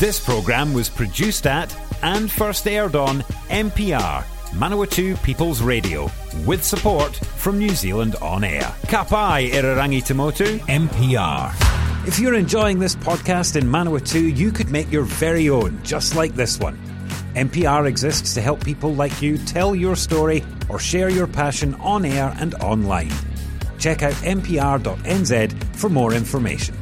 This programme was produced at and first aired on MPR, Manawatu People's Radio, with support from New Zealand On Air. Ka pai Irarangi Tamotu, MPR. If you're enjoying this podcast in Manawatu, you could make your very own, just like this one. MPR exists to help people like you tell your story or share your passion on air and online. Check out mpr.nz for more information.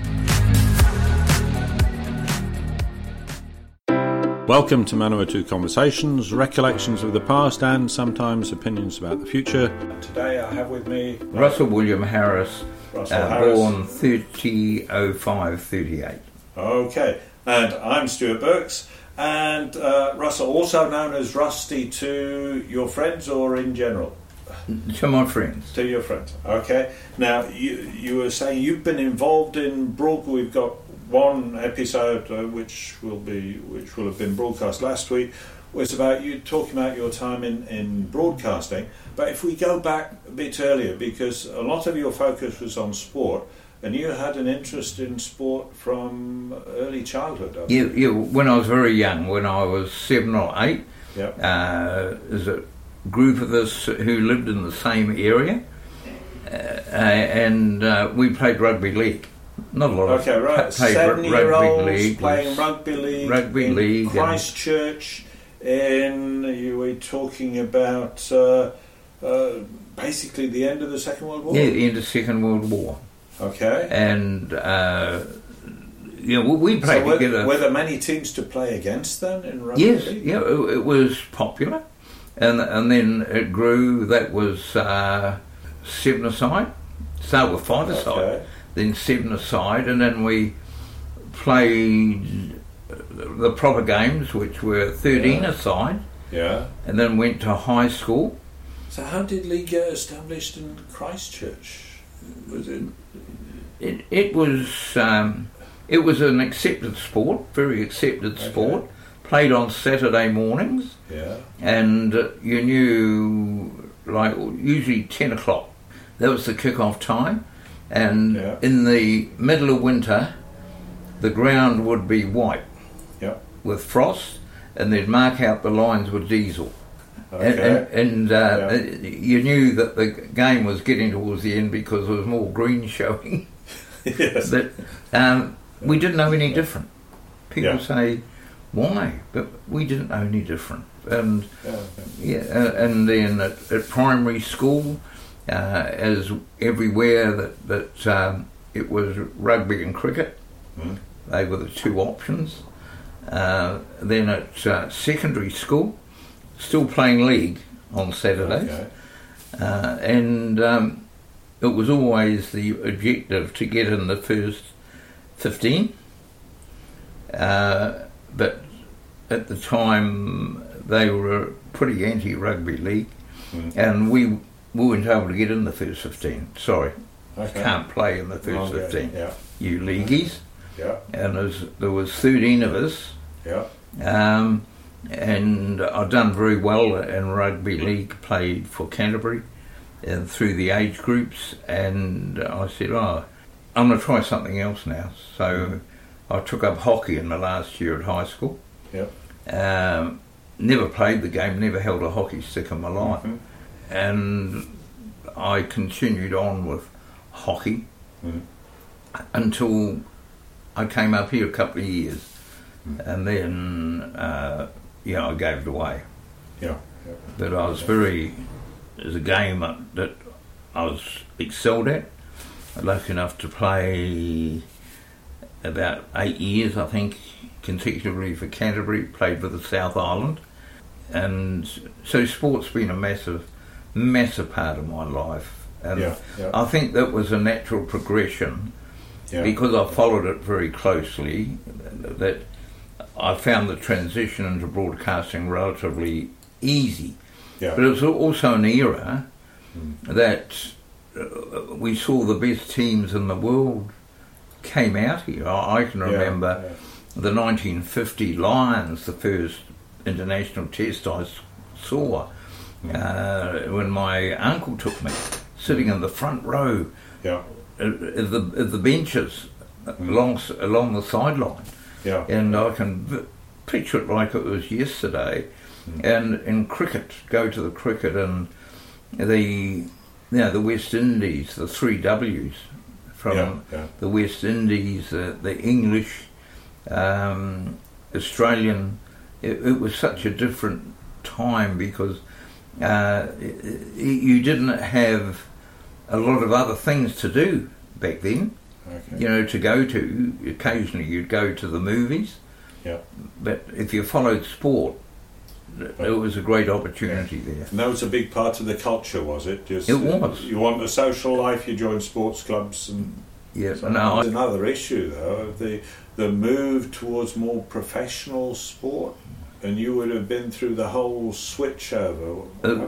Welcome to Manawatu Conversations, recollections of the past and sometimes opinions about the future. Today I have with me Russell William Harris, Harris. Born 30/05/38. Okay, and I'm Stuart Burks, and Russell, also known as Rusty to your friends or in general? To my friends. To your friends, okay. Now, you were saying you've been involved in we've got one episode which will have been broadcast last week, was about you talking about your time in broadcasting. But if we go back a bit earlier, because a lot of your focus was on sport, and you had an interest in sport from early childhood. Yeah, when I was very young, when I was 7 or 8, yep. There's a group of us who lived in the same area, and we played rugby league. Not a lot of right. played 7-year-olds rugby league, playing rugby league in Christchurch. You were talking about basically the end of the Second World War. Yeah, the end of the Second World War. Okay. And we played together. Were there many teams to play against then in rugby Yes, league? yeah, it was popular, and then it grew. That was 7-a-side. Start with 5-a-side. Then 7-a-side, and then we played the proper games, which were 13-a-side. Yeah. And then went to high school. So how did league get established in Christchurch? Was it? It was an accepted sport, very accepted sport. Played on Saturday mornings. Yeah. And you knew, like, usually 10 o'clock. That was the kick-off time. And in the middle of winter, the ground would be white with frost, and they'd mark out the lines with diesel. Okay. And you knew that the game was getting towards the end because there was more green showing. Yes. That we didn't know any different. People say, why? But we didn't know any different. And and then at primary school, as everywhere that it was rugby and cricket. They were the two options. Then at secondary school, still playing league on Saturdays. And it was always the objective to get in the first 15. But at the time, they were pretty anti-rugby league, and we weren't able to get in the first 15. Sorry, can't play in the first 15. Yeah. You leagueies. Yeah. And there was 13 of us. Yeah. And I'd done very well in rugby league. Played for Canterbury, and through the age groups. And I said, I'm going to try something else now. So I took up hockey in my last year at high school. Yeah. Never played the game. Never held a hockey stick in my life. And I continued on with hockey until I came up here a couple of years, and then I gave it away. Yeah. But I was it was a game that I was excelled at. Lucky enough to play about 8 years, I think, consecutively for Canterbury. Played for the South Island, and so sport's been a massive part of my life, and I think that was a natural progression because I followed it very closely, that I found the transition into broadcasting relatively easy. But it was also an era that we saw the best teams in the world came out here. I can remember the 1950 Lions, the first international test I saw, when my uncle took me, sitting in the front row of the benches along the sideline. Yeah. And I can picture it like it was yesterday. And in cricket, go to the cricket and the West Indies, the 3 W's from the West Indies, the English, Australian. It was such a different time because you didn't have a lot of other things to do back then. Okay. You know, to go to. Occasionally you'd go to the movies. Yeah. But if you followed sport, there was a great opportunity there. And that was a big part of the culture, was it? Just, it was. You want a social life, you join sports clubs and... Yes. So there's another issue, though, of the move towards more professional sport. And you would have been through the whole switch over.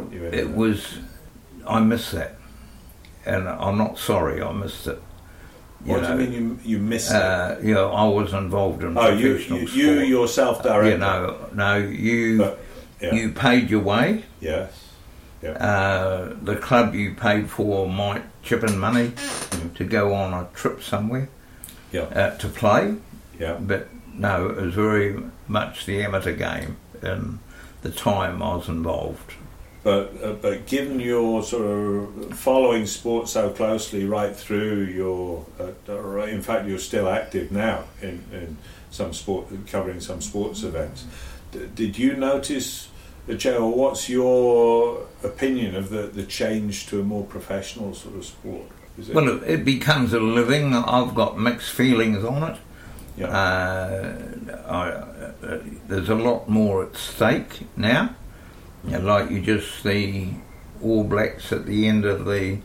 I missed that. And I'm not sorry, I missed it. What do you mean you missed it? I was involved in professional sport. You yourself directly? You paid your way. Yes. Yeah. The club you paid for might chip in money to go on a trip somewhere to play. Yeah. But no, it was very much the amateur game and the time I was involved. But given your sort of following sport so closely right through your, in fact you're still active now in some sport, covering some sports events. Did you notice, Joe, what's your opinion of the change to a more professional sort of sport? Well, it becomes a living. I've got mixed feelings on it. Yeah. There's a lot more at stake now. Like you just see All Blacks at the end of the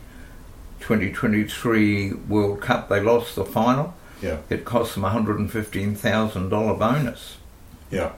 2023 World Cup, they lost the final. Yeah. It cost them $115,000 bonus. Yeah.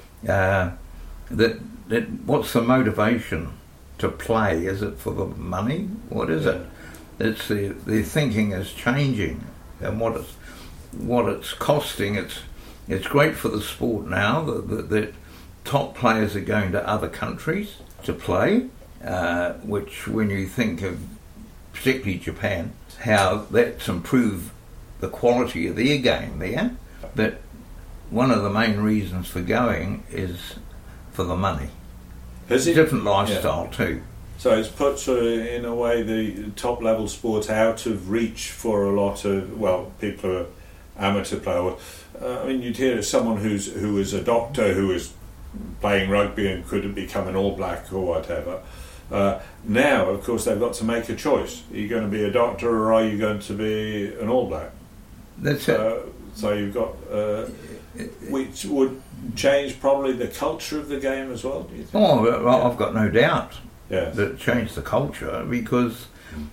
What's the motivation to play? Is it for the money? What is it? It's their thinking is changing, and what it's costing. It's great for the sport now that top players are going to other countries to play, which when you think of particularly Japan, how that's improved the quality of their game there. But one of the main reasons for going is for the money. It's a different lifestyle too. So it's put sort of, in a way, the top level sports out of reach for a lot of, people who are amateur players. I mean, you'd hear someone who was a doctor who was playing rugby and could become an All Black or whatever. Now, of course, they've got to make a choice. Are you going to be a doctor or are you going to be an All Black? That's it. So you've got, which would change probably the culture of the game as well, do you think? Oh, I've got no doubt that it changed the culture because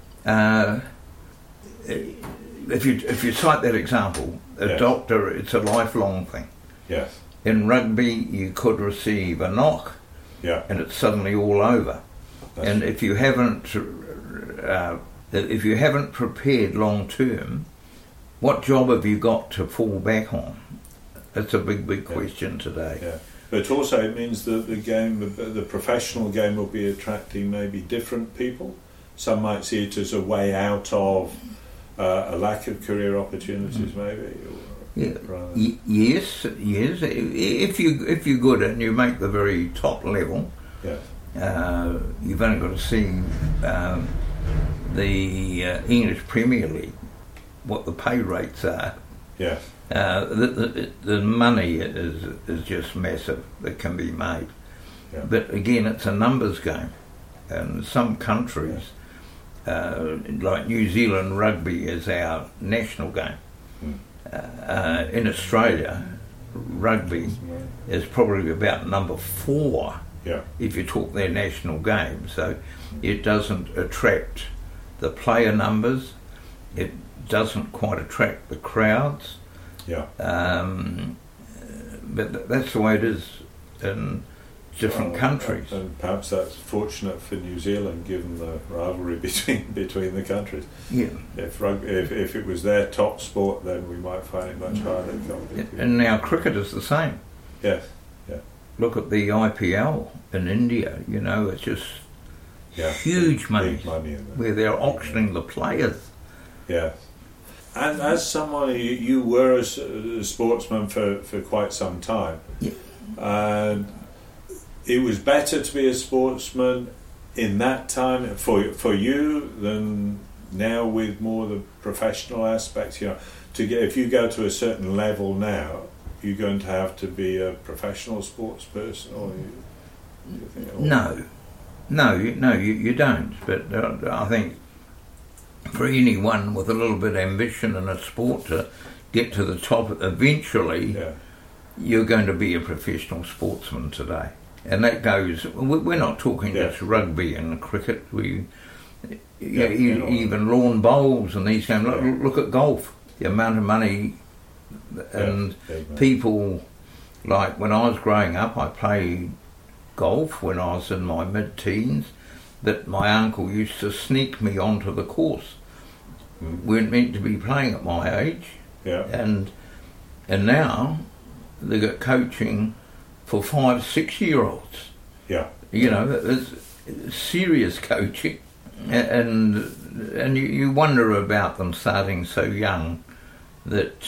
if you cite that example, a doctor, it's a lifelong thing. Yes. In rugby, you could receive a knock, and it's suddenly all over. And if you haven't prepared long term, what job have you got to fall back on? It's a big question today. Yeah. But also it means that the game, the professional game, will be attracting maybe different people. Some might see it as a way out of a lack of career opportunities, maybe. Yes. If you're good and you make the very top level, you've only got to see the English Premier League, what the pay rates are. Yes. The money is just massive that can be made. Yeah. But again, it's a numbers game. And some countries, like New Zealand, rugby is our national game. In Australia, rugby is probably about number 4 if you talk their national game. So it doesn't attract the player numbers. It doesn't quite attract the crowds. But that's the way it is in different countries. And perhaps that's fortunate for New Zealand, given the rivalry between the countries. Yeah. If it was their top sport, then we might find it much harder. And now cricket is the same. Yes. Yeah. Look at the IPL in India. You know, it's just huge money in there. where they're auctioning the players. Yeah. as someone, you were a sportsman for quite some time. Yeah. It was better to be a sportsman in that time for you than now with more the professional aspects. If you go to a certain level now, you're going to have to be a professional sports person, or you think, No, you don't. But I think for anyone with a little bit of ambition in a sport to get to the top eventually, you're going to be a professional sportsman today. And that goes, we're not talking just rugby and cricket, even lawn bowls and these games. Look at golf, the amount of money and people, like when I was growing up, I played golf when I was in my mid-teens, that my uncle used to sneak me onto the course. We weren't meant to be playing at my age, and now they got coaching for 5-6 year olds. It's serious coaching, and you wonder about them starting so young, that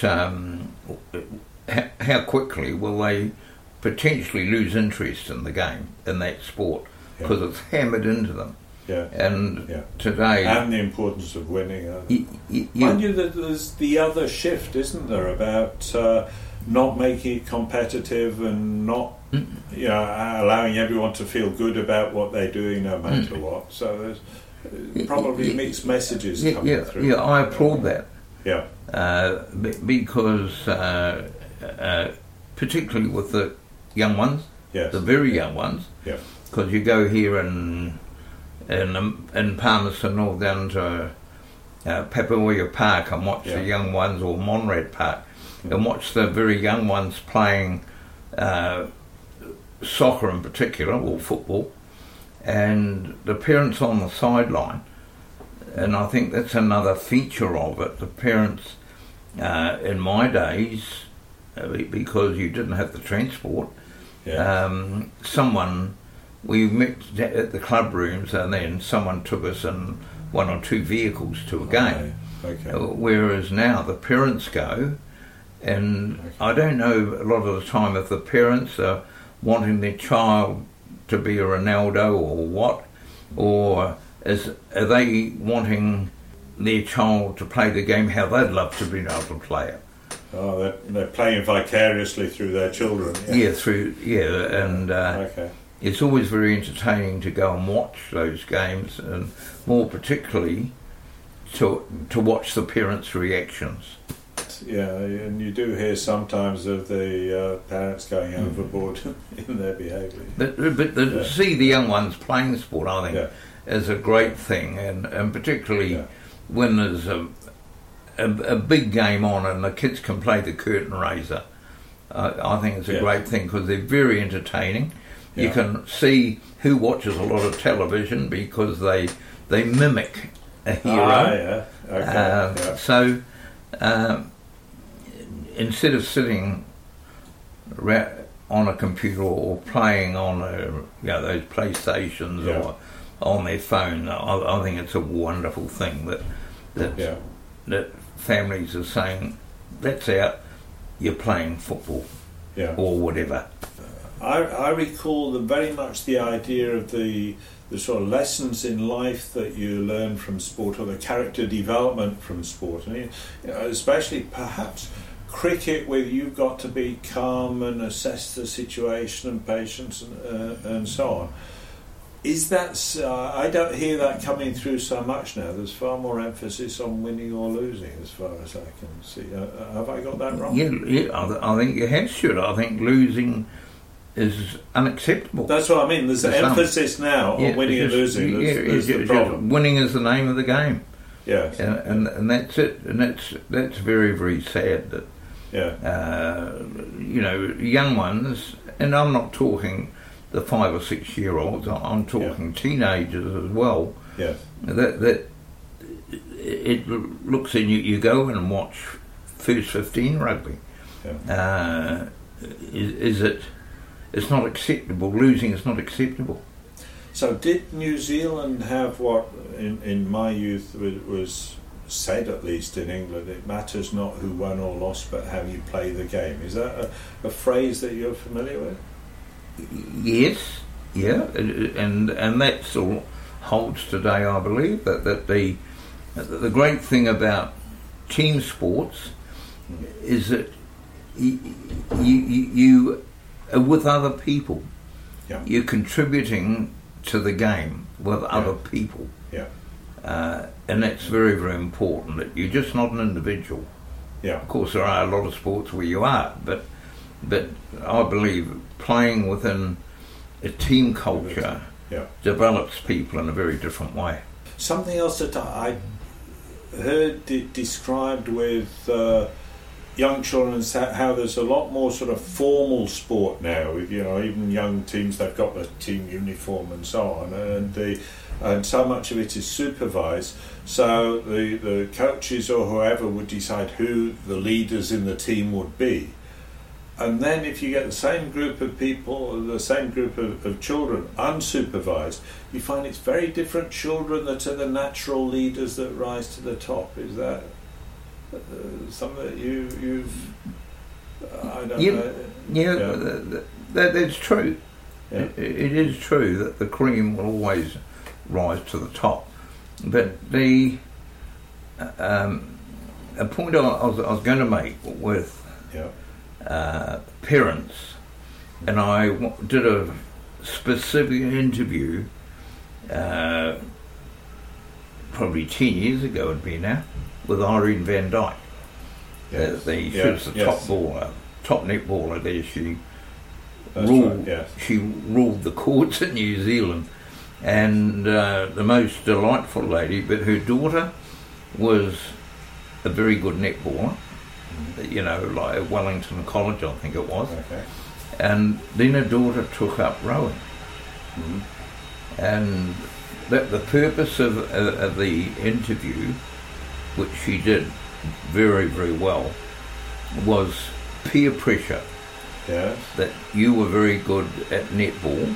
how quickly will they potentially lose interest in the game, in that sport, because it's hammered into them. Today, and the importance of winning. Mind you, that there's the other shift, isn't there, about not making it competitive and not allowing everyone to feel good about what they're doing no matter what. So there's probably mixed messages coming through. Yeah, I applaud that. Yeah. Because particularly with the young ones, the very young ones, because you go here in Palmerston or down to Paparoya Park and watch the young ones, or Monrad Park, and watch the very young ones playing soccer in particular, or football, and the parents on the sideline. And I think that's another feature of it. The parents, in my days, because you didn't have the transport, we met at the club rooms, and then someone took us in 1 or 2 vehicles to a game. Whereas now the parents go, and I don't know a lot of the time if the parents are wanting their child to be a Ronaldo or what, or are they wanting their child to play the game how they'd love to be able to play it. Oh, they're playing vicariously through their children. It's always very entertaining to go and watch those games, and more particularly to watch the parents' reactions. Yeah, and you do hear sometimes of the parents going overboard in their behaviour. But to see the young ones playing sport, I think, is a great thing, and particularly when there's a big game on and the kids can play the curtain raiser. I think it's a great thing, because they're very entertaining. You can see who watches a lot of television because they mimic a hero. So instead of sitting on a computer or playing on those PlayStations or on their phone, I think it's a wonderful thing that families are saying, that's out, you're playing football or whatever. I recall very much the idea of the sort of lessons in life that you learn from sport, or the character development from sport, and especially perhaps cricket, where you've got to be calm and assess the situation and patience and so on. Is that I don't hear that coming through so much now. There's far more emphasis on winning or losing, as far as I can see. Have I got that wrong? I think you have, should. I think losing is unacceptable. That's what I mean. There's an emphasis now on winning and losing. That's the problem. Winning is the name of the game. Yes. And that's it. And that's very, very sad that young ones, and I'm not talking the 5 or 6 year olds, I'm talking teenagers as well. Yes. That it looks in you go and watch first 15 rugby. Yeah. Is it? It's not acceptable. Losing is not acceptable. So did New Zealand have what in my youth was said, at least in England, it matters not who won or lost, but how you play the game. Is that a phrase that you're familiar with? Yes, yeah, and that still holds today, I believe. That the great thing about team sports is that you are with other people. Yeah. You're contributing to the game with other people. Yeah. And that's very, very important. That you're just not an individual. Yeah. Of course, there are a lot of sports where you are, but I believe playing within a team culture develops people in a very different way. Something else that I heard described with young children is how there's a lot more sort of formal sport now. You know, even young teams, they've got the team uniform and so on, and so much of it is supervised. So the coaches or whoever would decide who the leaders in the team would be. And then if you get the same group of people, the same group of children, unsupervised, you find it's very different children that are the natural leaders that rise to the top. Is that something that you've... I don't know. Yeah, that's true. Yeah. It is true that the cream will always rise to the top. But a point I was going to make with... parents, and I did a specific interview probably 10 years ago it'd be now, with Irene van Dijk. She was the top netballer there. She ruled the courts in New Zealand, and the most delightful lady, but her daughter was a very good netballer. You know, like at Wellington College, I think it was. Okay. And then her daughter took up rowing. Mm-hmm. And the purpose of the interview, which she did very, very well, was peer pressure. Yes. That you were very good at netball,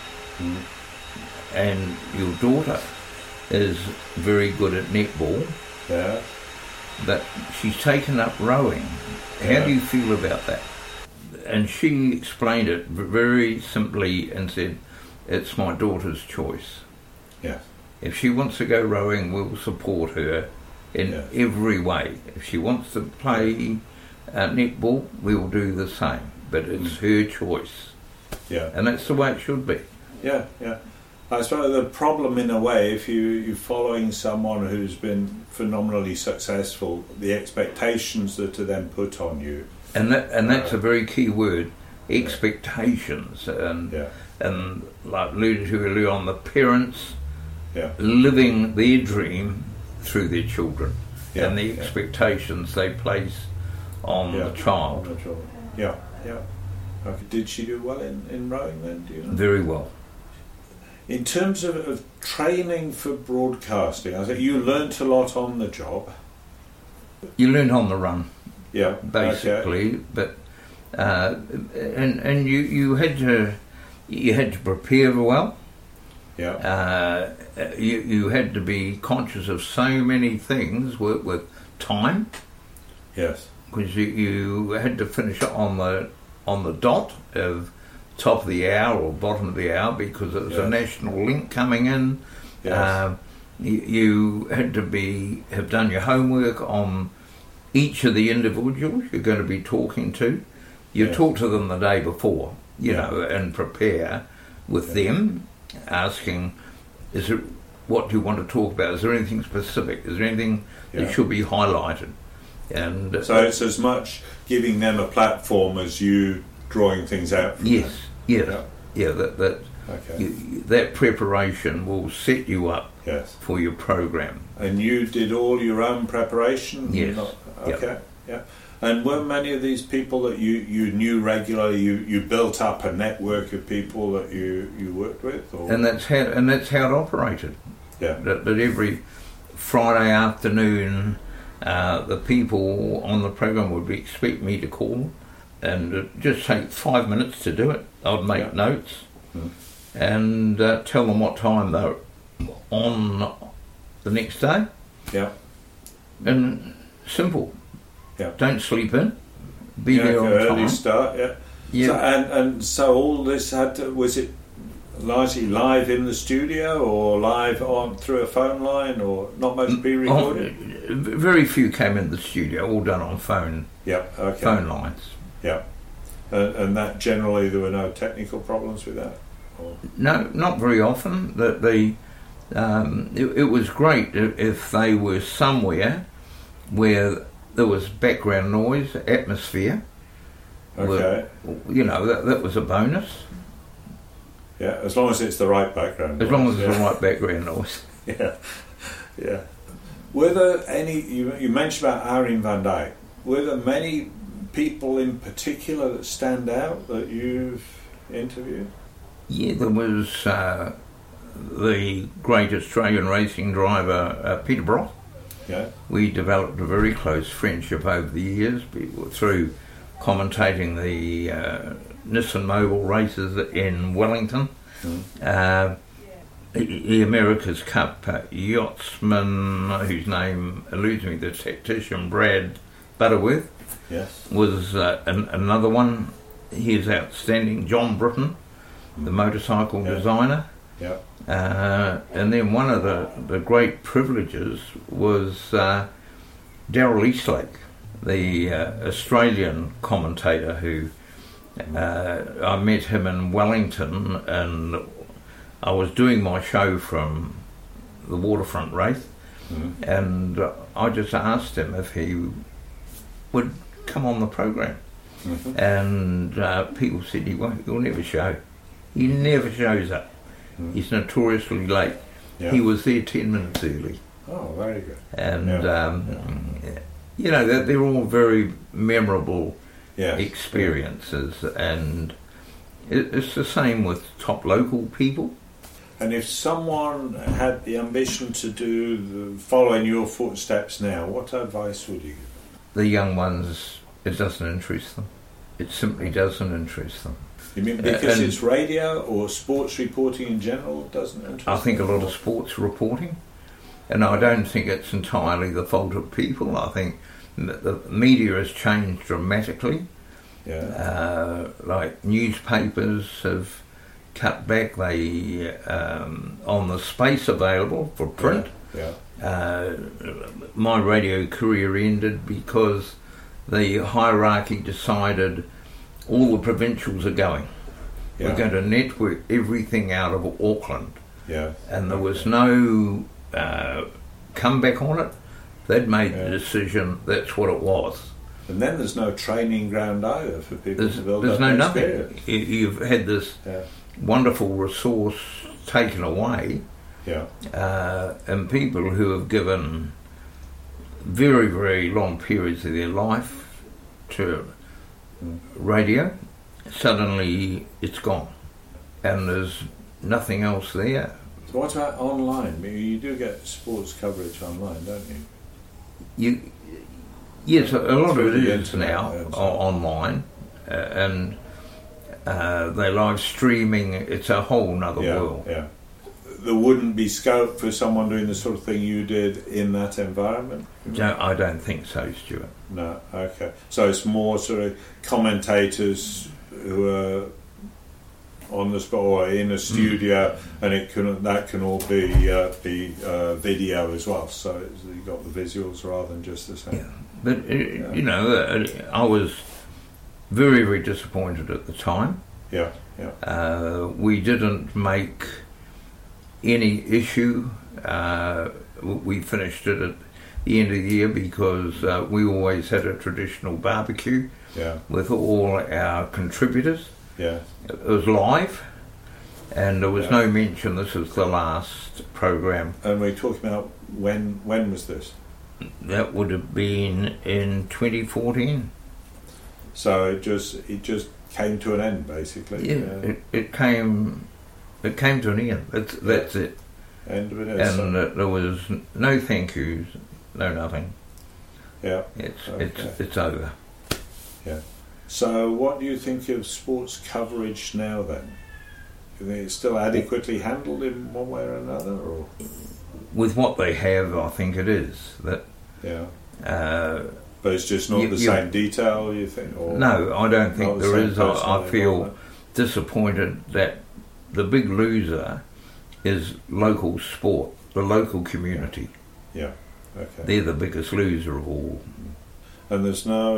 and your daughter is very good at netball. Yeah. That she's taken up rowing. How do you feel about that? And she explained it very simply and said, it's my daughter's choice. Yeah. If she wants to go rowing, we'll support her in every way. If she wants to play netball, we'll do the same. But it's her choice. Yeah. And that's the way it should be. Yeah, yeah. I suppose the problem, in a way, if you're following someone who's been phenomenally successful, the expectations that are then put on you. And that's a very key word, expectations. And like alluded to earlier on, the parents living their dream through their children and the expectations they place on the child. Yeah, yeah. Okay. Did she do well in rowing then, do you know? Very well. In terms of training for broadcasting, I think you learnt a lot on the job. You learned on the run, basically. Okay. But and you had to prepare well. Yeah. You had to be conscious of so many things with time. Yes. Because you had to finish it on the dot of top of the hour or bottom of the hour, because it was a national link coming in. Yes. You had to have done your homework on each of the individuals you're going to be talking to. You talk to them the day before, you know, and prepare with them, asking, what do you want to talk about? Is there anything specific? Is there anything that should be highlighted? And so it's as much giving them a platform as you drawing things out from them. That preparation will set you up for your program. And you did all your own preparation? Yes. Yeah. And were many of these people that you knew regularly, you built up a network of people that you worked with? Or? And that's how it operated. Yeah. That every Friday afternoon, the people on the program would expect me to call, and it'd just take 5 minutes to do it. I'd make notes and tell them what time they were on the next day. Yeah. And simple. Yeah. Don't sleep in. Be there on early time. Start. Yeah. Yeah. So all this was it largely live in the studio or live on through a phone line or not much pre-recorded? Very few came in the studio. All done on phone. Yeah. Okay. Phone lines. Yeah. And that generally there were no technical problems with that? Or? No, not very often. It was great if they were somewhere where there was background noise, atmosphere. Okay. That was a bonus. Yeah, as long as it's the right background noise. As long as it's the right background noise. Yeah, yeah. Were there any, you mentioned about Arjen van Dyk, were there many people in particular that stand out that you've interviewed? Yeah, there was the great Australian racing driver, Peter Brock. Yeah. We developed a very close friendship over the years through commentating the Nissan Mobile races in Wellington. The America's Cup yachtsman, whose name eludes me, the tactician Brad Butterworth, yes, was another one. He is outstanding. John Britton, the motorcycle designer. Yeah. And then one of the great privileges was Darryl Eastlake, the Australian commentator who I met him in Wellington, and I was doing my show from the waterfront race, and I just asked him if he would come on the program, and people said he'll never show. He never shows up. He's notoriously late. Yeah. He was there 10 minutes early. Oh, very good. And they're all very memorable experiences, and it's the same with top local people. And if someone had the ambition to follow in your footsteps now, what advice would you give them? The young ones, it doesn't interest them. It simply doesn't interest them. You mean because it's radio or sports reporting in general doesn't interest them? I think a lot of sports reporting, and I don't think it's entirely the fault of people. I think the media has changed dramatically. Yeah. Like newspapers have cut back on the space available for print. Yeah. My radio career ended because the hierarchy decided all the provincials are going. Yeah. We're going to network everything out of Auckland. Yeah. And there was no comeback on it. They'd made the decision, that's what it was. And then there's no training ground either for people to build up There's no experience. nothing. You've had this wonderful resource taken away, and people who have given very, very long periods of their life to radio, suddenly it's gone, and there's nothing else there. So what about online? I mean, you do get sports coverage online, don't you? Yes, a lot of it is now online, and they're live streaming. It's a whole nother world. Yeah. There wouldn't be scope for someone doing the sort of thing you did in that environment? I don't think so, Stuart. No, okay. So it's more sort of commentators who are on the spot or in a studio, and that can all be video as well. So you've got the visuals rather than just the sound. Yeah. But I was very, very disappointed at the time. Yeah. We didn't make any issue. We finished it at the end of the year because we always had a traditional barbecue with all our contributors. Yeah. It was live, and there was no mention this is the last program. And we're talking about when was this? That would have been in 2014. So it just came to an end, basically. Yeah. It came to an end. That's it. End of it. And there was no thank yous, no nothing. Yeah. It's over. Yeah. So what do you think of sports coverage now then? Do you think it's still adequately handled in one way or another? Or? With what they have, I think it is. That Yeah. But it's just not the same detail, you think? Or no, I don't think there is. I feel disappointed that the big loser is local sport, the local community. Yeah, okay. They're the biggest loser of all. And there's no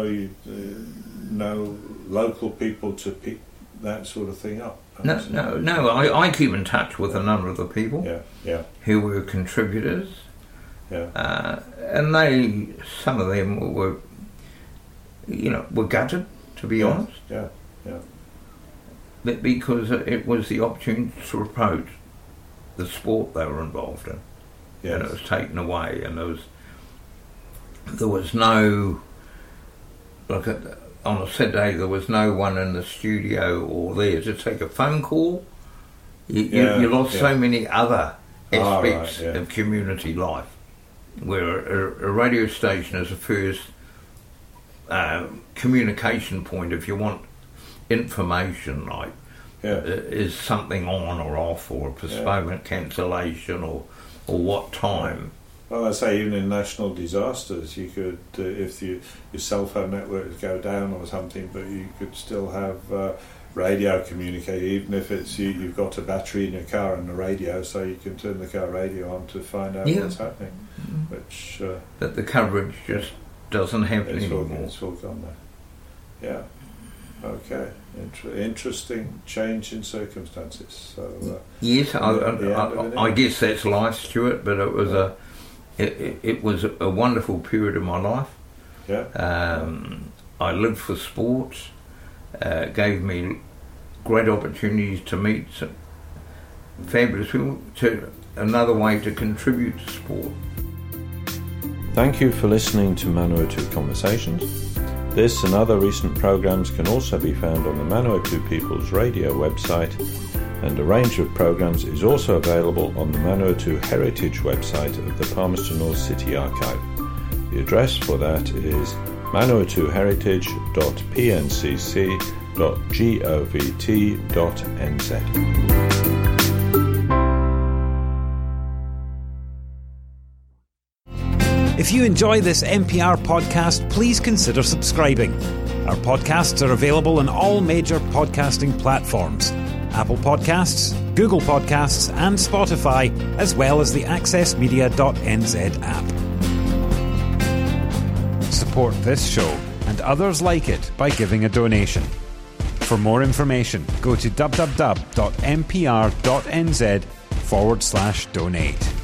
local people to pick that sort of thing up? No. I keep in touch with a number of the people who were contributors. Yeah. And some of them were gutted, to be honest. Yeah. But because it was the opportunity to promote the sport they were involved in. Yes. And it was taken away, and there was no, like on a Saturday, there was no one in the studio or there to take a phone call. You lost so many other aspects of community life, where a radio station is the first communication point. If you want information, like is something on or off, or a postponement, cancellation, or what time. Well, I say even in national disasters, you could, if your cell phone networks go down or something, but you could still have radio communicate, even if it's you've got a battery in your car and a radio, so you can turn the car radio on to find out what's happening. Which but the coverage just doesn't happen anymore. It's all gone there. Yeah. Okay. Interesting change in circumstances. So yes, I guess that's life, Stuart. But it was it was a wonderful period of my life. Yeah. I lived for sport. Gave me great opportunities to meet some fabulous people. To another way to contribute to sport. Thank you for listening to Manawatu Conversations. This and other recent programs can also be found on the Manawatu People's Radio website, and a range of programs is also available on the Manawatu Heritage website of the Palmerston North City Archive. The address for that is manawatuheritage.pncc.govt.nz. If you enjoy this MPR podcast, please consider subscribing. Our podcasts are available on all major podcasting platforms: Apple Podcasts, Google Podcasts and Spotify, as well as the accessmedia.nz app. Support this show and others like it by giving a donation. For more information, go to www.mpr.nz/donate.